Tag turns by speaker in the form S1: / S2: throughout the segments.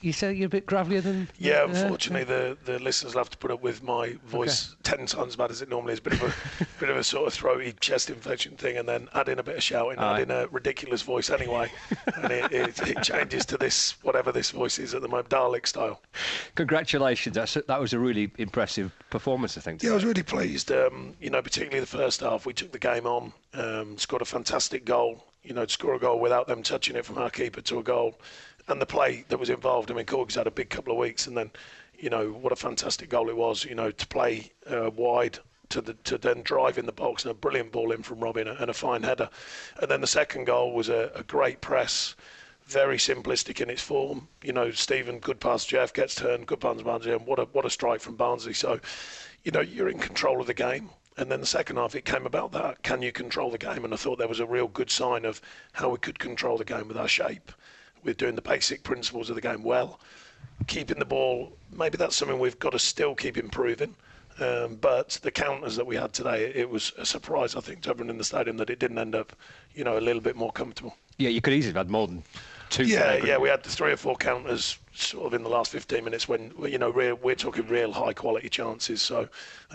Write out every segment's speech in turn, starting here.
S1: You say you're a bit gravelier than...
S2: Yeah, unfortunately, the listeners will have to put up with my voice 10 times as bad as it normally is. Bit of a sort of throaty chest infection thing, and then add in a bit of shouting, add in a ridiculous voice anyway, and it changes to this, whatever this voice is at the moment, Dalek style.
S1: Congratulations. That was a really impressive performance, I think.
S2: Yeah, I was really pleased. Particularly the first half, we took the game on, scored a fantastic goal. To score a goal without them touching it from our keeper to a goal. And the play that was involved. I mean, Cork's had a big couple of weeks, and then, what a fantastic goal it was. To play wide, to then drive in the box, and a brilliant ball in from Robin, and a fine header. And then the second goal was a great press, very simplistic in its form. Stephen, good pass, Jeff gets turned, good pass, Barnsley, and what a strike from Barnsley. So, you're in control of the game. And then the second half, it came about that. Can you control the game? And I thought there was a real good sign of how we could control the game with our shape. We're doing the basic principles of the game well. Keeping the ball, maybe that's something we've got to still keep improving. But the counters that we had today, it was a surprise, I think, to everyone in the stadium that it didn't end up, a little bit more comfortable.
S1: Yeah, you could easily have had more than two.
S2: Yeah, we had the 3 or 4 counters sort of in the last 15 minutes when, we're talking real high quality chances. So,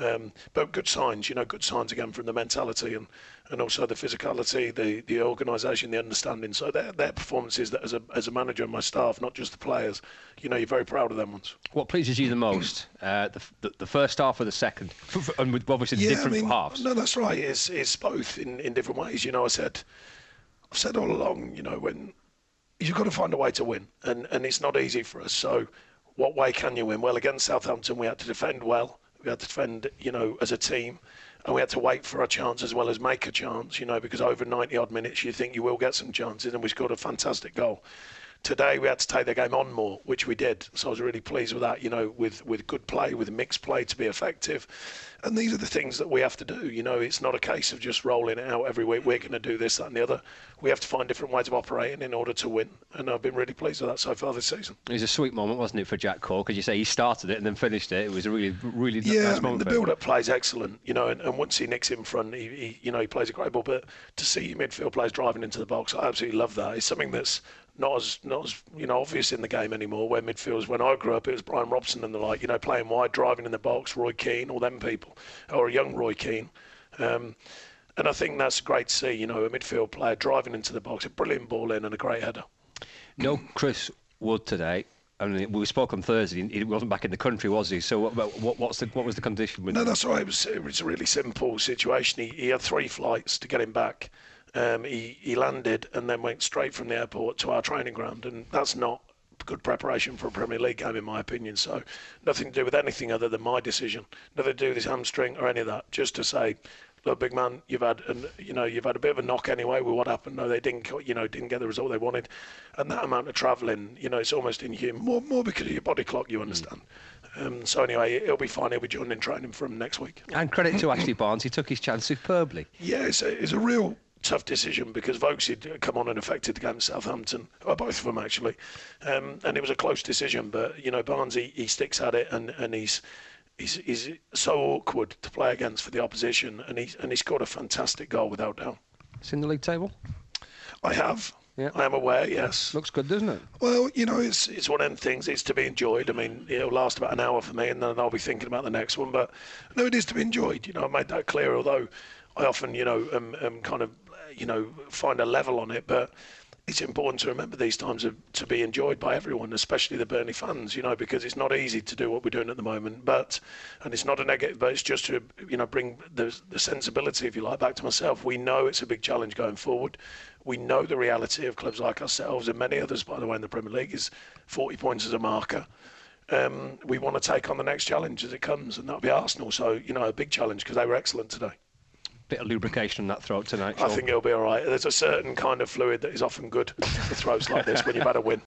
S2: but good signs, good signs again from the mentality and also the physicality, the organisation, the understanding. So they're performances that as a manager and my staff, not just the players, you're very proud of them ones.
S1: What pleases you the most? The first half or the second? And with obviously different halves.
S2: No, that's right. It's both in different ways. I've said all along, when you've got to find a way to win, and it's not easy for us. So what way can you win? Well, against Southampton, we had to defend well. We had to defend, as a team, and we had to wait for our chance as well as make a chance, because over 90-odd minutes you think you will get some chances, and we scored a fantastic goal. Today we had to take the game on more, which we did. So I was really pleased with that, with good play, with mixed play to be effective. And these are the things that we have to do. It's not a case of just rolling it out every week. We're going to do this, that and the other. We have to find different ways of operating in order to win. And I've been really pleased with that so far this season.
S1: It was a sweet moment, wasn't it, for Jack Cork? Because you say he started it and then finished it. It was a really, really nice moment.
S2: The build-up play is excellent, and once he nicks in front, he plays a great ball. But to see your midfield players driving into the box, I absolutely love that. It's something that's not as obvious in the game anymore, where midfielders, when I grew up, it was Brian Robson and the like, playing wide, driving in the box, Roy Keane, all them people, or a young Roy Keane. And I think that's great to see, a midfield player driving into the box, a brilliant ball in and a great header.
S1: No Chris Wood today. I mean, we spoke on Thursday. He wasn't back in the country, was he? So what was the condition with him?
S2: No, that's right. It was a really simple situation. He had 3 flights to get him back. He landed and then went straight from the airport to our training ground, and that's not good preparation for a Premier League game, in my opinion. So nothing to do with anything other than my decision. Nothing to do with his hamstring or any of that. Just to say, look, big man, you've had a bit of a knock anyway with what happened. No, they didn't get the result they wanted, and that amount of travelling, it's almost inhuman. More because of your body clock, you understand. So anyway, he'll be fine. He'll be joining training from next week.
S1: And credit to Ashley Barnes, he took his chance superbly.
S2: Yeah, it's a real tough decision because Vokes had come on and affected the game at Southampton, or both of them actually, and it was a close decision. But Barnes, he sticks at it, and he's so awkward to play against for the opposition, and he scored a fantastic goal without doubt.
S1: It's in the league table?
S2: I have.
S1: Yeah.
S2: I am aware, yes.
S1: Looks good, doesn't it?
S2: Well, it's one of them things. It's to be enjoyed. I mean, it'll last about an hour for me, and then I'll be thinking about the next one. But no, it is to be enjoyed. I made that clear, although I often, kind of, find a level on it. But it's important to remember these times to be enjoyed by everyone, especially the Burnley fans, because it's not easy to do what we're doing at the moment. And it's not a negative, but it's just to, bring the sensibility, if you like, back to myself. We know it's a big challenge going forward. We know the reality of clubs like ourselves and many others, by the way, in the Premier League is 40 points as a marker. We want to take on the next challenge as it comes, and that'll be Arsenal. So, a big challenge because they were excellent today.
S1: Bit of lubrication in that throat tonight.
S2: I think it'll be all right. There's a certain kind of fluid that is often good for throats like this when you've had a win.